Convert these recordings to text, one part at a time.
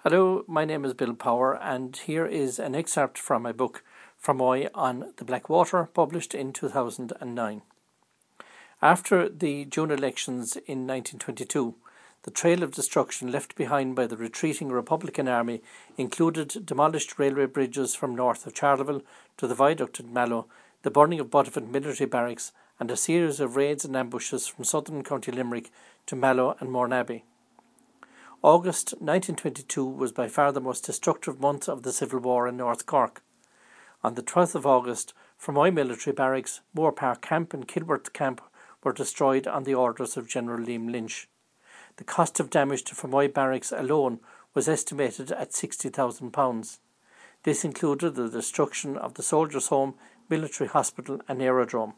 Hello, my name is Bill Power, and here is an excerpt from my book Fermoy on the Blackwater, published in 2009. After the June elections in 1922, the trail of destruction left behind by the retreating Republican army included demolished railway bridges from north of Charleville to the viaduct at Mallow, the burning of Buttevant military barracks, and a series of raids and ambushes from southern County Limerick to Mallow and Mourneabbey. August 1922 was by far the most destructive month of the Civil War in North Cork. On the 12th of August, Fermoy military barracks, Moore Park Camp and Kilworth Camp were destroyed on the orders of General Liam Lynch. The cost of damage to Fermoy barracks alone was estimated at £60,000. This included the destruction of the Soldiers' Home, Military Hospital and Aerodrome.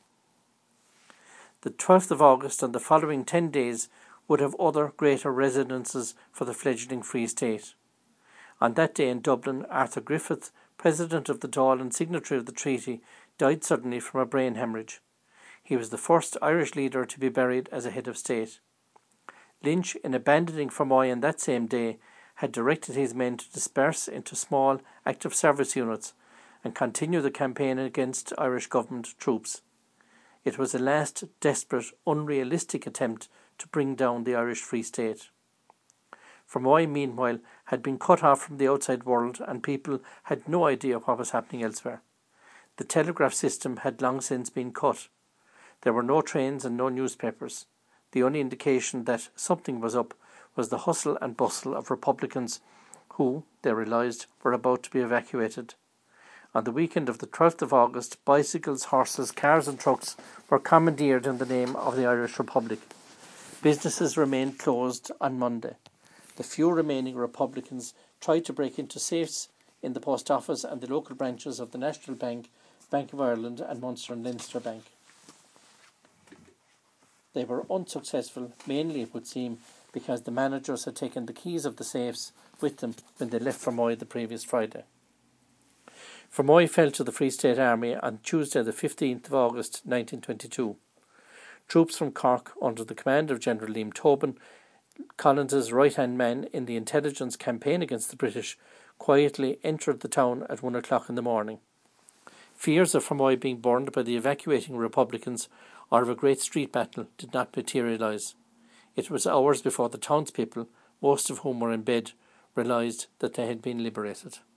The 12th of August and the following 10 days would have other greater residences for the fledgling Free State. On that day in Dublin, Arthur Griffith, President of the Dáil and signatory of the treaty, died suddenly from a brain hemorrhage. He was the first Irish leader to be buried as a head of state. Lynch, in abandoning Fermoy on that same day, had directed his men to disperse into small active service units and continue the campaign against Irish government troops. It was a last desperate, unrealistic attempt to bring down the Irish Free State. Fermoy, meanwhile, had been cut off from the outside world, and people had no idea what was happening elsewhere. The telegraph system had long since been cut. There were no trains and no newspapers. The only indication that something was up was the hustle and bustle of Republicans who, they realised, were about to be evacuated. On the weekend of the 12th of August, bicycles, horses, cars and trucks were commandeered in the name of the Irish Republic. Businesses remained closed on Monday. The few remaining Republicans tried to break into safes in the post office and the local branches of the National Bank, Bank of Ireland and Munster and Leinster Bank. They were unsuccessful, mainly it would seem, because the managers had taken the keys of the safes with them when they left Fermoy the previous Friday. Fermoy fell to the Free State Army on Tuesday the 15th of August 1922. Troops from Cork, under the command of General Liam Tobin, Collins's right-hand man in the intelligence campaign against the British, quietly entered the town at 1 o'clock in the morning. Fears of Fermoy being burned by the evacuating Republicans or of a great street battle did not materialise. It was hours before the townspeople, most of whom were in bed, realised that they had been liberated.